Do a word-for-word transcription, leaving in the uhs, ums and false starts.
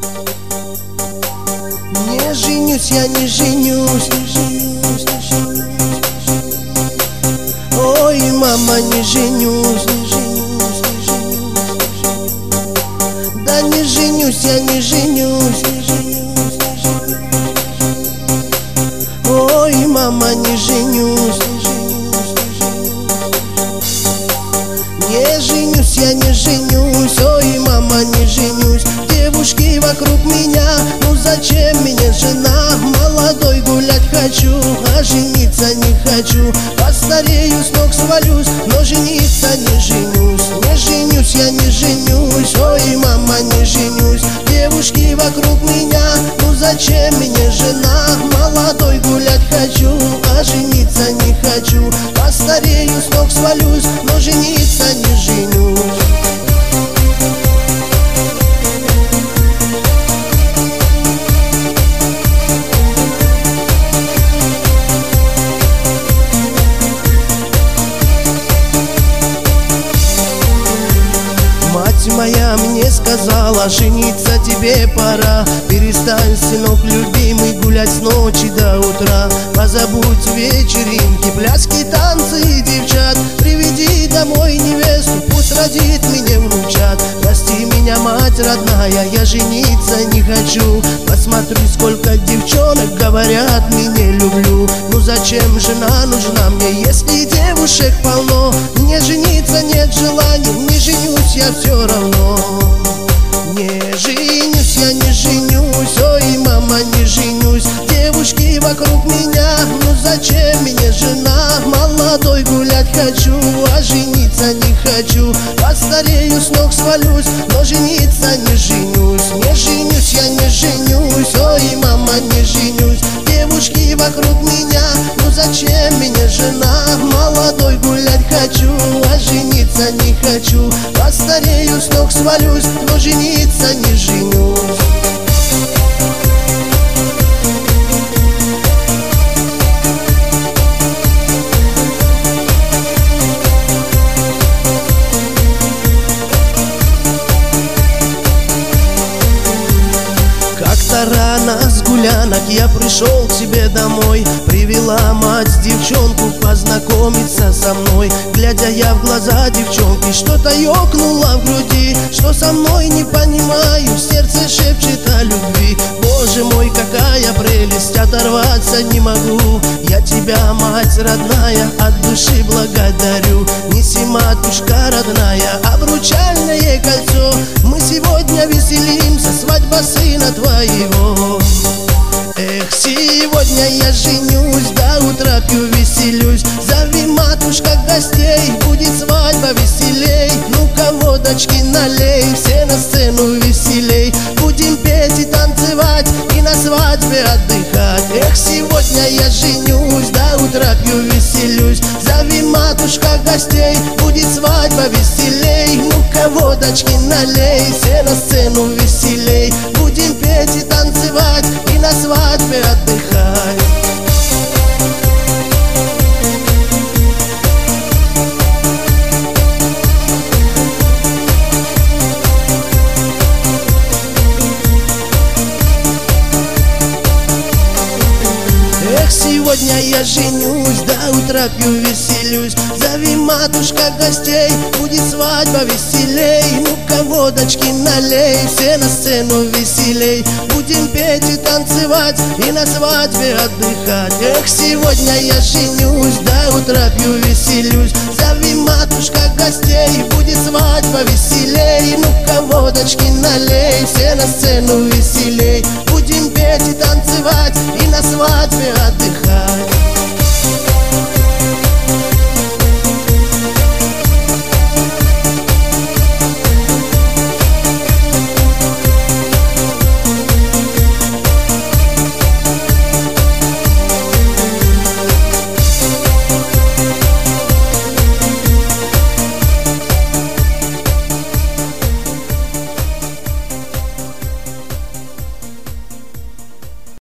Не женюсь, я не женюсь. Ой, мама, не женюсь. Да не женюсь, я не женюсь. Ой, мама, не женюсь. Не женюсь, я не женюсь. Ой, мама, не женюсь. Девушки вокруг меня, ну зачем мне жена? Молодой гулять хочу, а жениться не хочу. Постарею, с ног свалюсь, но жениться не женюсь. Не женюсь, я не женюсь. Ой, мама, не женюсь. Девушки вокруг меня, ну зачем мне жена? Молодой гулять хочу, а жениться не хочу. Постарею, с ног свалюсь, но жениться не женюсь. Моя мне сказала, жениться тебе пора. Перестань, сынок любимый, гулять с ночи до утра. Позабудь вечеринки, пляски, танцы и девчат. Приведи домой невесту, пусть родит мне внучат. Прости меня, мать родная, я жениться не хочу. Посмотри, сколько девчонок говорят, меня люблю. Ну зачем жена нужна мне, если девушек полно? Мне жениться нет желания, не женюсь я все равно. Не женюсь, я не женюсь. Ой, мама, не женюсь. Девушки вокруг меня, ну зачем мне жена? Молодой гулять хочу, а жениться не хочу. Постарею, с ног свалюсь, но жениться не женюсь. Не женюсь, я не женюсь. Ой, мама, не женюсь. Девушки вокруг меня, ну зачем мне жена? Молодой гулять хочу, а жениться не хочу. Постарею, с ног свалюсь, но жениться не женюсь. Рано с гулянок я пришел к себе домой. Привела мать девчонку познакомиться со мной. Глядя я в глаза девчонки, что-то ёкнуло в груди. Что со мной не понимаю, сердце шепчет о любви. Боже мой, какая прелесть, оторваться не могу. Я тебя, мать родная, от души благодарю. Неси, матушка родная, обручальное кольцо. Мы сегодня веселимся, свадьба сына твоего. Эх, сегодня я женюсь, до утра пью, веселюсь. Зови, матушка, гостей, будет свадьба веселей. Ну-ка, водочки налей, все на сцену веселей. Будем петь и танцевать, и на свадьбе отдыхать. Эх, сегодня я женюсь, до утра пью, веселюсь. Зови, матушка, гостей, будет свадьба веселей. Ну-ка, водочки налей, все на сцену веселей. Будем петь и танцевать, и на свадьбе отдыхать. Эх, сегодня я женюсь, до утра пью, веселюсь. Зови, матушка, гостей, будет свадьба веселей. Ну-ка, водочки налей, все на сцену веселей. Будем петь и танцевать, и на свадьбе отдыхать. Эх, сегодня я женюсь, до утра пью, веселюсь. Зови, матушка, гостей, будет свадьба веселей. Ну-ка, водочки налей, все на сцену веселей. Будем петь и танцевать, и на свадьбе отдыхать.